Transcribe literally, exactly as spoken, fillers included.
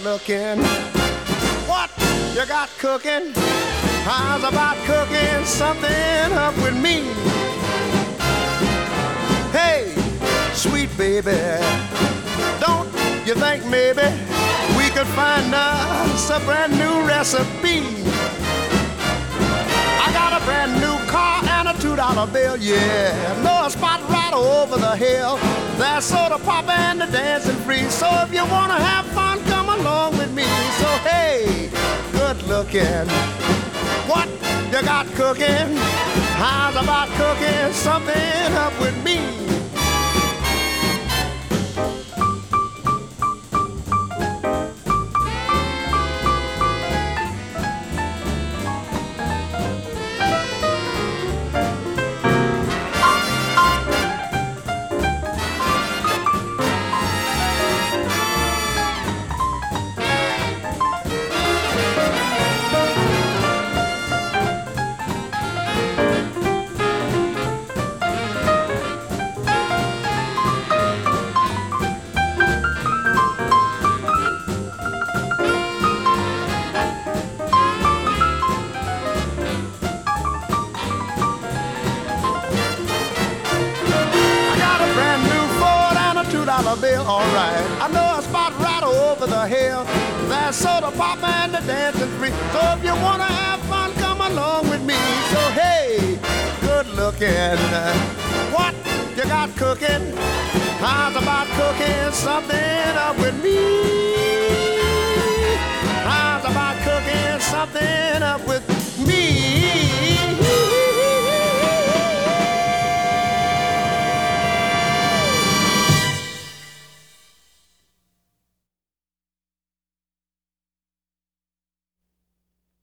looking. What you got cooking? How's about cooking something up with me? Hey, sweet baby, don't you think maybe we could find us a brand new recipe? I got a brand new car and a two dollar bill, yeah. Know a spot right over the hill. There's soda pop and the dancing free. So if you wanna have fun, come along with me. So hey, good looking. What you got cooking? How's about cooking something up with me? Bill, all right. I know a spot right over the hill. There's soda pop and the dancing free. So if you wanna have fun, come along with me. So hey, good looking. What you got cooking? How's about cooking something up with me?